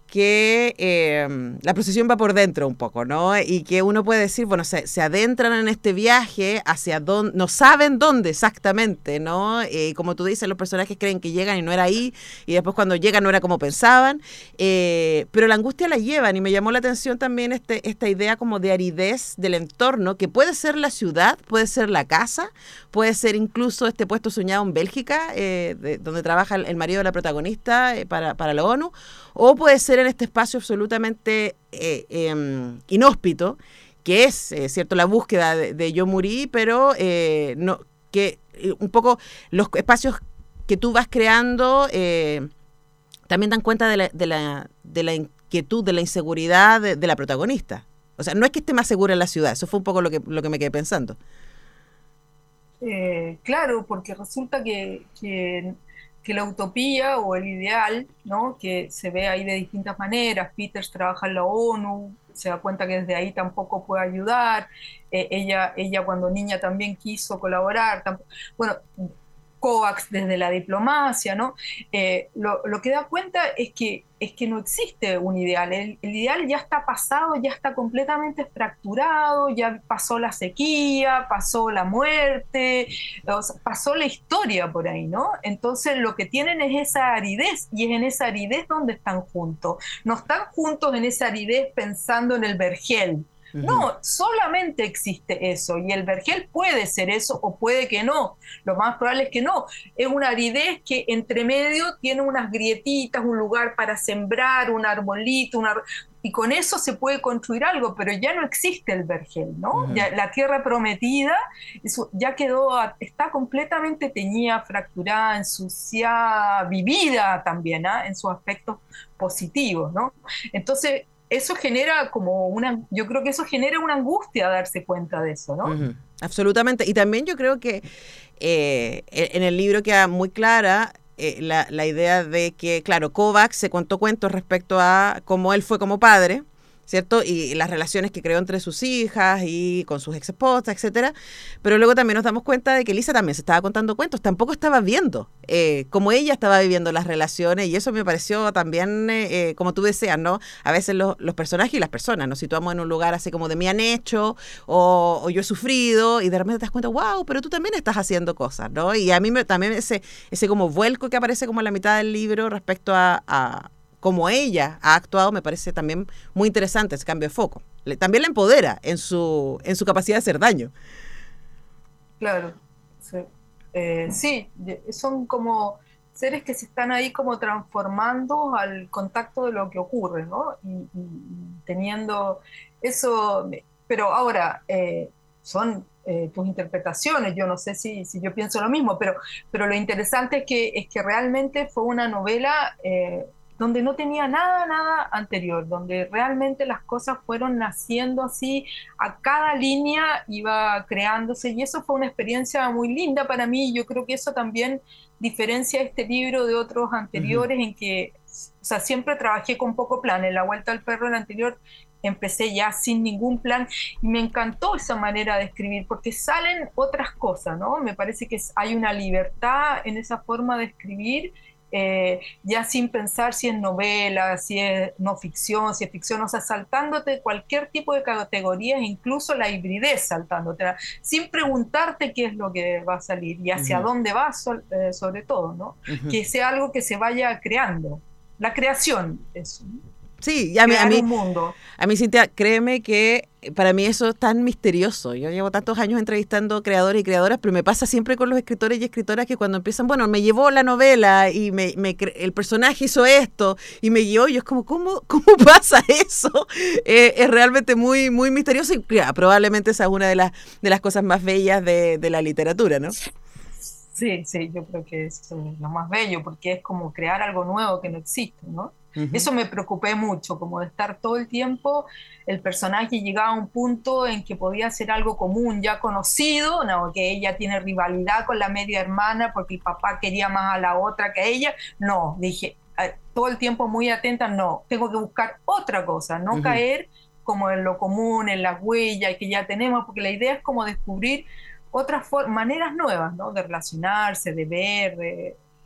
que eh, la procesión va por dentro un poco, ¿no? Y que uno puede decir, bueno, se, se adentran en este viaje hacia donde, no saben dónde exactamente, ¿no? Eh, como tú dices, los personajes creen que llegan y no era ahí, y después cuando llegan no era como pensaban, eh, pero la angustia la llevan, y me llamó la atención también este, esta idea como de aridez del entorno, que puede ser la ciudad, puede ser la casa, puede ser incluso este puesto soñado en Bélgica, eh, de, donde trabaja el, el marido de la protagonista eh, para, para la ONU, o puede ser en este espacio absolutamente eh, eh, inhóspito, que es, eh, cierto, la búsqueda de, de yo morí, pero eh, no, que eh, un poco los espacios que tú vas creando eh, también dan cuenta de la, de, la, de la inquietud, de la inseguridad de, de la protagonista. O sea, no es que esté más segura en la ciudad, eso fue un poco lo que, lo que me quedé pensando. Eh, claro, porque resulta que, que que la utopía o el ideal, ¿no? Que se ve ahí de distintas maneras. Peters trabaja en la ONU, se da cuenta que desde ahí tampoco puede ayudar, eh, ella, ella cuando niña también quiso colaborar, tampoco, bueno, COVAX desde la diplomacia, ¿no? Eh, lo, lo que da cuenta es que, es que no existe un ideal, el, el ideal ya está pasado, ya está completamente fracturado, ya pasó la sequía, pasó la muerte, o sea, pasó la historia por ahí, ¿no? Entonces lo que tienen es esa aridez, y es en esa aridez donde están juntos, no están juntos en esa aridez pensando en el vergel. Uh-huh. No, solamente existe eso, y el vergel puede ser eso o puede que no, lo más probable es que no, es una aridez que entre medio tiene unas grietitas, un lugar para sembrar, un arbolito, una... y con eso se puede construir algo, pero ya no existe el vergel, ¿no? Uh-huh. Ya, la tierra prometida eso ya quedó, está completamente teñida, fracturada, ensuciada, vivida también, ¿eh? En sus aspectos positivos, ¿no? Entonces eso genera como una, yo creo que eso genera una angustia darse cuenta de eso, ¿no? Uh-huh. Absolutamente. Y también yo creo que eh, en el libro queda muy clara eh, la, la idea de que, claro, Kovacs se contó cuentos respecto a cómo él fue como padre, ¿cierto? Y las relaciones que creó entre sus hijas y con sus ex esposas, etcétera. Pero luego también nos damos cuenta de que Lisa también se estaba contando cuentos, tampoco estaba viendo eh, cómo ella estaba viviendo las relaciones, y eso me pareció también, eh, como tú decías, ¿no? A veces los, los personajes y las personas nos situamos en un lugar así como de me han hecho, o, o yo he sufrido, y de repente te das cuenta, wow, pero tú también estás haciendo cosas, ¿no? Y a mí me, también ese, ese como vuelco que aparece como en la mitad del libro respecto a... a como ella ha actuado, me parece también muy interesante ese cambio de foco. Le, también la empodera en su, en su capacidad de hacer daño. Claro, sí. Eh, sí, son como seres que se están ahí como transformando al contacto de lo que ocurre, ¿no? Y, y teniendo eso, pero ahora eh, son eh, tus interpretaciones, yo no sé si, si yo pienso lo mismo, pero, pero lo interesante es que, es que realmente fue una novela eh, donde no tenía nada, nada anterior, donde realmente las cosas fueron naciendo así, a cada línea iba creándose, y eso fue una experiencia muy linda para mí. Yo creo que eso también diferencia este libro de otros anteriores, uh-huh. en que, o sea, siempre trabajé con poco plan. En La Vuelta al Perro, el anterior, empecé ya sin ningún plan, y me encantó esa manera de escribir, porque salen otras cosas, ¿no? Me parece que hay una libertad en esa forma de escribir, Eh, ya sin pensar si es novela, si es no ficción, si es ficción, o sea, saltándote cualquier tipo de categorías, incluso la hibridez saltándote, sin preguntarte qué es lo que va a salir y hacia uh-huh. dónde va, so, eh, sobre todo, ¿no? Uh-huh. Que sea algo que se vaya creando, la creación, eso, ¿no? Sí, y a mí, a mí, a mí, Cintia, créeme que para mí eso es tan misterioso. Yo llevo tantos años entrevistando creadores y creadoras, pero me pasa siempre con los escritores y escritoras que cuando empiezan, bueno, me llevó la novela y me, me el personaje hizo esto y me guió, y yo es como, ¿cómo, cómo pasa eso? Eh, es realmente muy, muy misterioso, y ya, probablemente esa es una de las, de las cosas más bellas de, de la literatura, ¿no? Sí, sí, yo creo que eso es lo más bello, porque es como crear algo nuevo que no existe, ¿no? Uh-huh. Eso me preocupé mucho, como de estar todo el tiempo, el personaje llegaba a un punto en que podía ser algo común, ya conocido, no, que ella tiene rivalidad con la media hermana porque el papá quería más a la otra que a ella. No, dije, todo el tiempo muy atenta, no, tengo que buscar otra cosa, no uh-huh. caer como en lo común, en las huellas que ya tenemos, porque la idea es como descubrir otras for- maneras nuevas, ¿no? De relacionarse, de ver, de...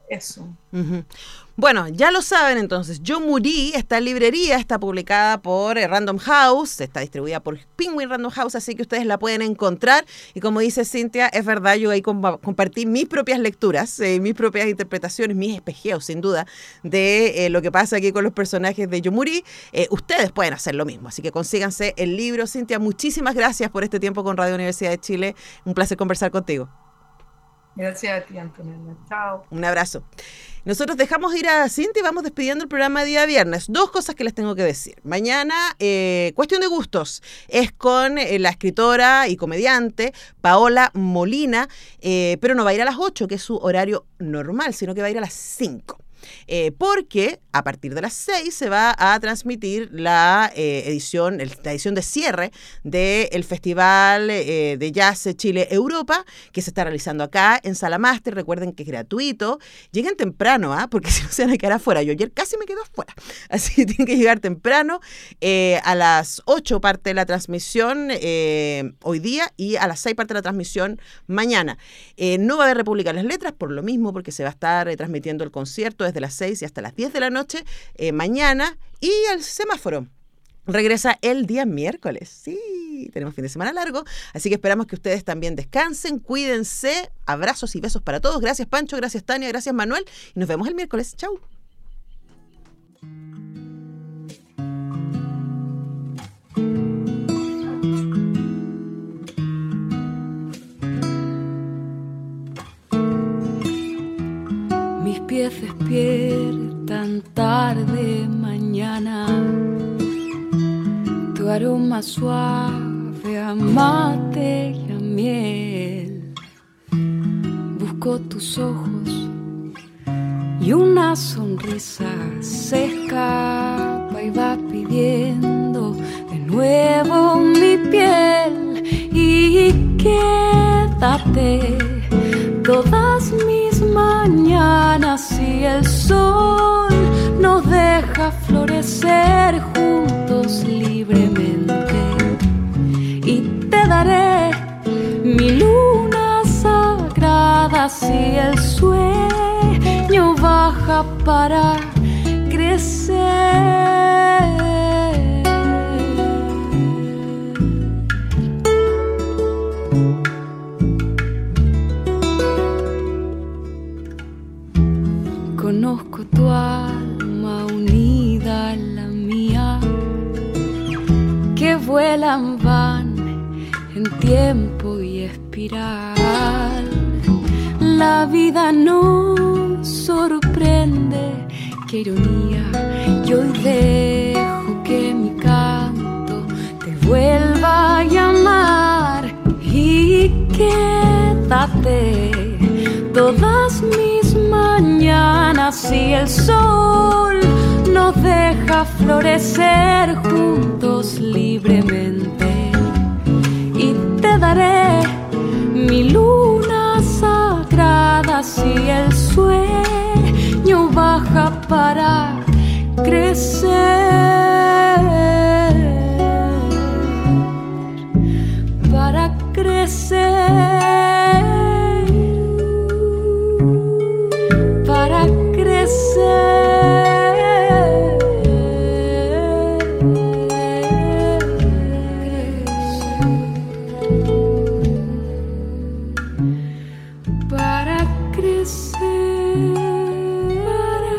eso. Uh-huh. Bueno, ya lo saben entonces, Yo Morí, esta librería está publicada por eh, Random House, está distribuida por Penguin Random House, así que ustedes la pueden encontrar. Y como dice Cintia, es verdad, yo ahí comp- compartí mis propias lecturas, eh, mis propias interpretaciones, mis espejeos, sin duda, de eh, lo que pasa aquí con los personajes de Yo Morí. Eh, ustedes pueden hacer lo mismo, así que consíganse el libro. Cintia, muchísimas gracias por este tiempo con Radio Universidad de Chile. Un placer conversar contigo. Gracias a ti, Antonella. Chao. Un abrazo. Nosotros dejamos ir a Cintia y vamos despidiendo el programa de día viernes. Dos cosas que les tengo que decir. Mañana, eh, Cuestión de Gustos, es con eh, la escritora y comediante Paola Molina, eh, pero no va a ir a las ocho, que es su horario normal, sino que va a ir a las cinco. Eh, porque a partir de las seis se va a transmitir la eh, edición, la edición de cierre del Festival eh, de Jazz Chile Europa, que se está realizando acá en Sala Máster. Recuerden que es gratuito. Lleguen temprano, ¿ah? Porque si no se van a quedar afuera. Yo ayer casi me quedo afuera. Así que tienen que llegar temprano. Eh, a las ocho parte la transmisión eh, hoy día y a las seis parte la transmisión mañana. Eh, no va a haber República de las Letras, por lo mismo, porque se va a estar eh, transmitiendo el concierto desde las seis y hasta las diez de la noche eh, mañana. Y el semáforo regresa el día miércoles. Sí, tenemos fin de semana largo, así que esperamos que ustedes también descansen, cuídense. Abrazos y besos para todos. Gracias Pancho, gracias Tania, gracias Manuel y nos vemos el miércoles. Chau. Mis pies despiertan tarde mañana, tu aroma suave a mate y a miel. Busco tus ojos y una sonrisa se escapa y va pidiendo de nuevo mi piel. Y quédate todas mis mañanas y el sol nos deja florecer juntos libremente. Y te daré mi luna sagrada si el sueño baja para crecer. Conozco tu alma unida a la mía, que vuelan van en tiempo y espiral. La vida nos sorprende, qué ironía, y hoy dejo que mi canto te vuelva a llamar. Y quédate todas mis mañanas y el sol nos deja florecer juntos libremente. Y te daré mi luna sagrada si el sueño baja para crecer, para crecer. Para crecer, para crecer, para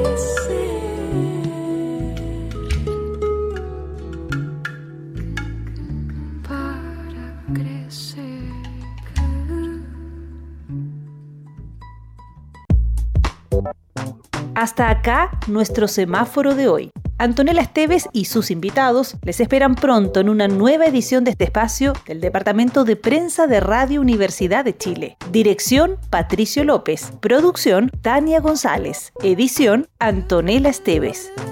crecer, para crecer. Hasta acá nuestro semáforo de hoy. Antonella Esteves y sus invitados les esperan pronto en una nueva edición de este espacio del Departamento de Prensa de Radio Universidad de Chile. Dirección Patricio López. Producción Tania González. Edición Antonella Esteves.